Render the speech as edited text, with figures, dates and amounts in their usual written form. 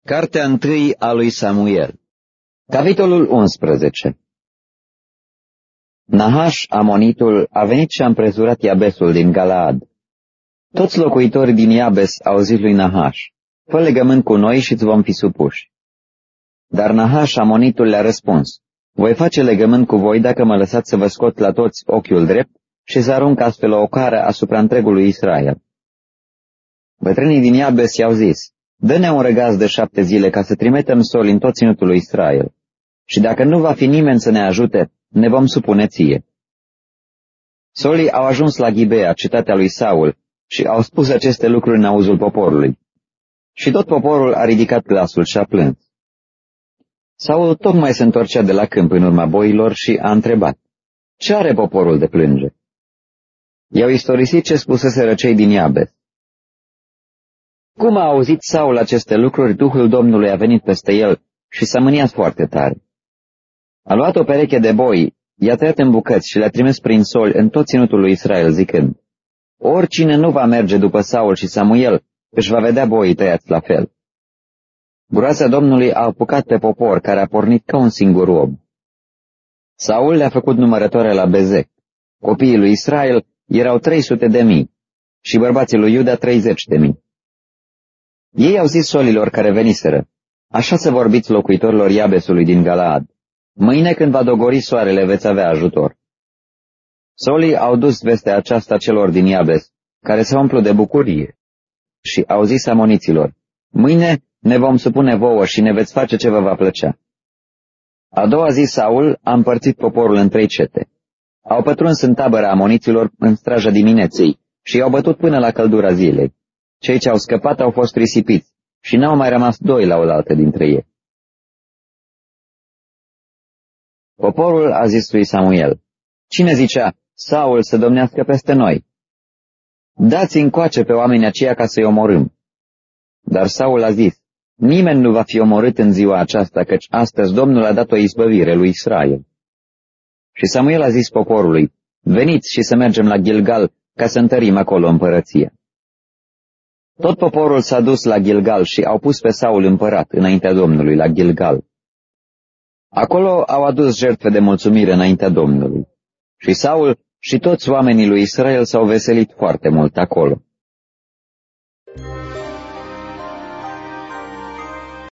Cartea întâi a lui Samuel. Capitolul 11. Nahaș, amonitul, a venit și a împrezurat Iabesul din Galaad. Toți locuitorii din Iabes au zis lui Nahaș: fă legământ cu noi și îți vom fi supuși. Dar Nahaș, amonitul, le-a răspuns: voi face legământ cu voi dacă mă lăsați să vă scot la toți ochiul drept și să arunc astfel o ocară asupra întregului Israel. Bătrânii din Iabes i-au zis: dă-ne un răgaz de 7 zile ca să trimitem soli în tot ținutul lui Israel. Și dacă nu va fi nimeni să ne ajute, ne vom supune ție. Solii au ajuns la Ghibea, cetatea lui Saul, și au spus aceste lucruri în auzul poporului. Și tot poporul a ridicat glasul și a plâns. Saul tocmai se întorcea de la câmp în urma boilor și a întrebat: ce are poporul de plânge? I-au istorisit ce spuseseră cei din Iabes. Cum a auzit Saul aceste lucruri, Duhul Domnului a venit peste el și s-a mâniat foarte tare. A luat o pereche de boi, i-a tăiat în bucăți și le-a trimis prin soli în tot ținutul lui Israel, zicând: oricine nu va merge după Saul și Samuel, își va vedea boii tăiați la fel. Groaza Domnului a apucat pe popor, care a pornit ca un singur om. Saul le-a făcut numărătoare la Bezec. Copiii lui Israel erau 300.000 și bărbații lui Iuda 30.000. Ei au zis solilor care veniseră: așa să vorbiți locuitorilor Iabesului din Galaad: mâine când va dogori soarele veți avea ajutor. Solii au dus vestea aceasta celor din Iabes, care se umplu de bucurie, și au zis amoniților: mâine ne vom supune vouă și ne veți face ce vă va plăcea. A doua zi Saul a împărțit poporul în 3 cete. Au pătruns în tabăra amoniților în straja dimineții și i-au bătut până la căldura zilei. Cei ce au scăpat au fost risipiți și n-au mai rămas 2 la oaltă dintre ei. Poporul a zis lui Samuel: cine zicea: Saul să domnească peste noi? Dați încoace pe oamenii aceia ca să-i omorâm. Dar Saul a zis: nimeni nu va fi omorât în ziua aceasta, căci astăzi Domnul a dat o izbăvire lui Israel. Și Samuel a zis poporului: veniți și să mergem la Gilgal ca să întărim acolo împărăția. Tot poporul s-a dus la Gilgal și au pus pe Saul împărat înaintea Domnului la Gilgal. Acolo au adus jertfe de mulțumire înaintea Domnului. Și Saul și toți oamenii lui Israel s-au veselit foarte mult acolo.